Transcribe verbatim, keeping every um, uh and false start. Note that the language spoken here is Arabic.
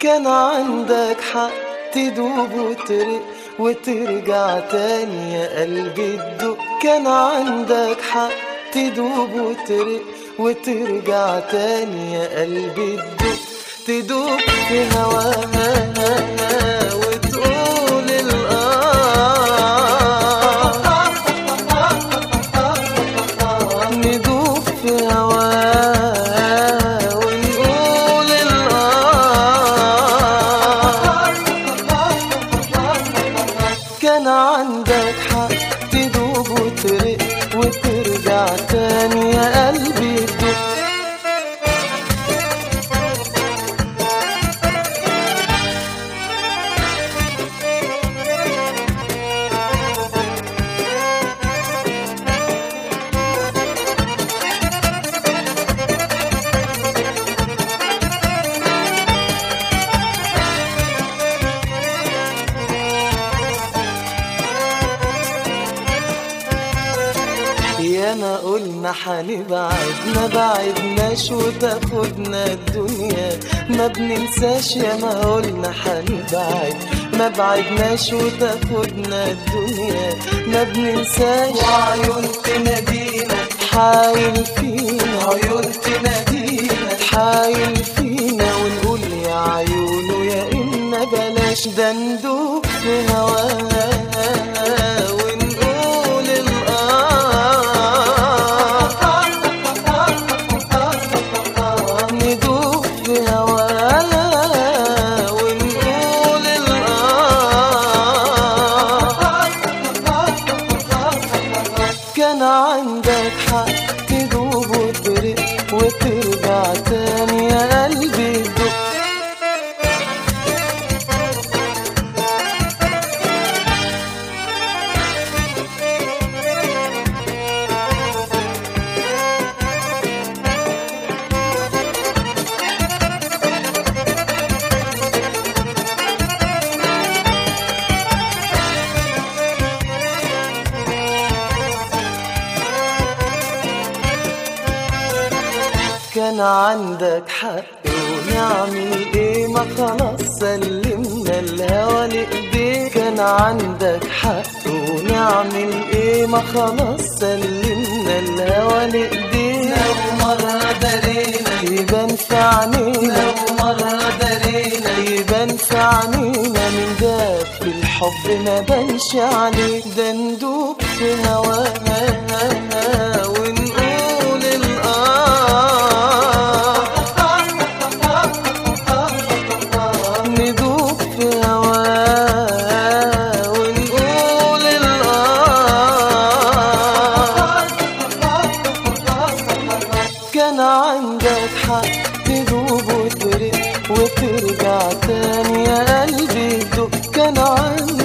كان عندك حق تدوب وترق وترجع تاني يا قلبي تدق. كان عندك حق تدوب وترق وترجع تاني يا قلبي تدق. تدوب في هواها وتقول الآه، ندوب في هواها ونقول الآه. كان عندك حق تدوب وترق وترجع تاني يا قلبي تدق. ياما قلنا حنبعد ما بعدناش وتاخدنا الدنيا ما بننساش. ياما قلنا حنبعد ما بعدناش وتاخدنا الدنيا ما بننساش. وعيون تنادينا تحايل فينا، عيون تنادينا تحايل فينا ونقول يا عيونه يا إما بلاش. ده ندوب في هواها ونقول الآه، ندوب في هواها ونقول الآه. كان عندك حق تدوب وترق وترجع تاني يا قلبي تدق. كان عندك حق ونعمل ايه ما خلاص سلمنا الهوى لإيديك. كان عندك حق ونعمل ايه ما خلاص سلمنا الهوى لإيديك. لو مرة درينا يبان في عينينا، لو مرة درينا يبان في عينينا من ده في الحب ما بانش عليك. ده ندوب في هواها ونقول الآه، ندوب في هواها ونقول الآه. كان عندك حق تدوب وترق وترجع تاني يا قلبي تدق. كان عندك